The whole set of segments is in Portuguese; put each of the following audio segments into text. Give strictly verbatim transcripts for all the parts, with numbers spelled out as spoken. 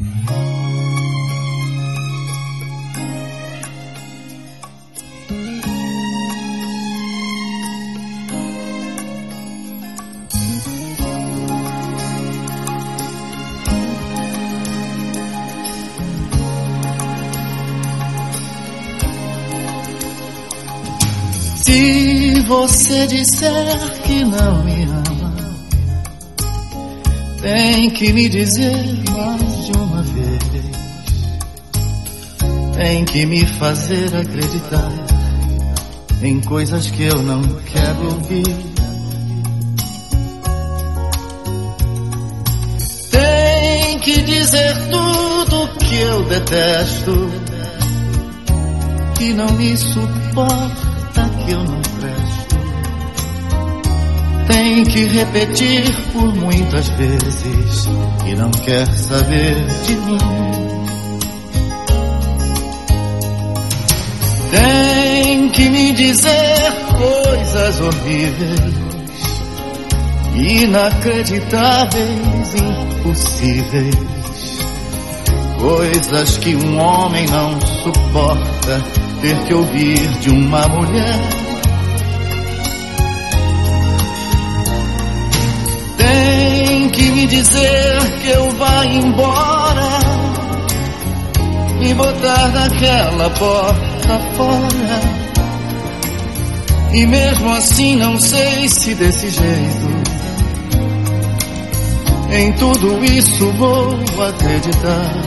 Se você disser que não me ama, tem que me dizer mais de uma vez. Tem que me fazer acreditar em coisas que eu não quero ouvir. Tem que dizer tudo que eu detesto, que não me suporta, que eu não presto. Tem que repetir por muitas vezes que não quer saber de mim. Tem que me dizer coisas horríveis, inacreditáveis, impossíveis, coisas que um homem não suporta ter que ouvir de uma mulher. Tem que me dizer que eu vá embora, me botar daquela porta fora. E mesmo assim não sei se desse jeito em tudo isso vou acreditar.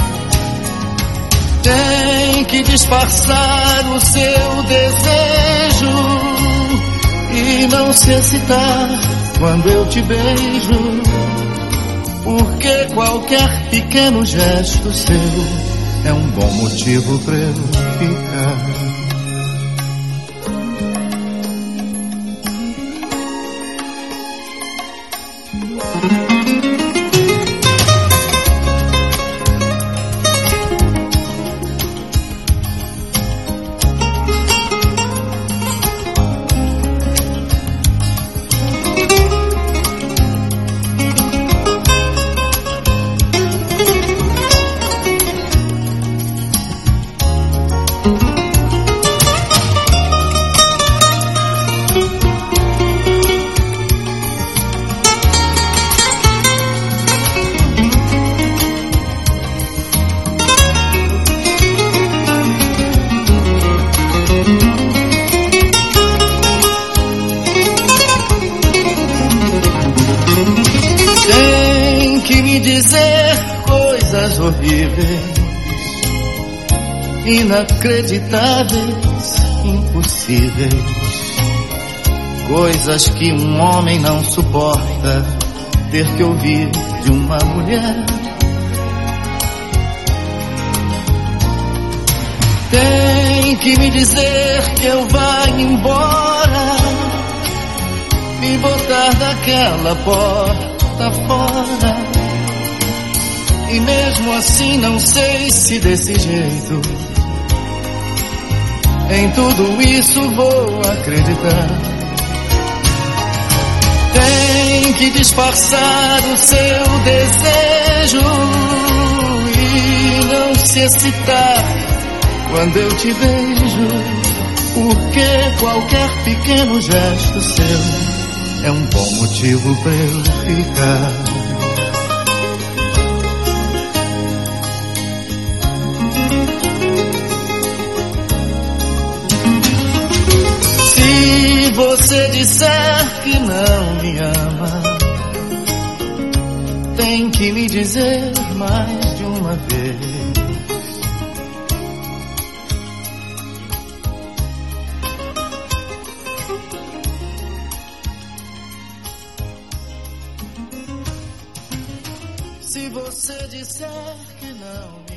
Tem que disfarçar o seu desejo e não se excitar quando eu te beijo, porque qualquer pequeno gesto seu é um bom motivo pra eu ficar. Tem que me dizer coisas horríveis, inacreditáveis, impossíveis, coisas que um homem não suporta ter que ouvir de uma mulher. Tem que me dizer que eu vá embora, me botar daquela porta fora. E mesmo assim não sei se desse jeito em tudo isso vou acreditar. Tem que disfarçar o seu desejo e não se excitar quando eu te beijo, porque qualquer pequeno gesto seu é um bom motivo pra eu ficar. Se você disser que não me ama, tem que me dizer mais de uma vez. Se você disser que não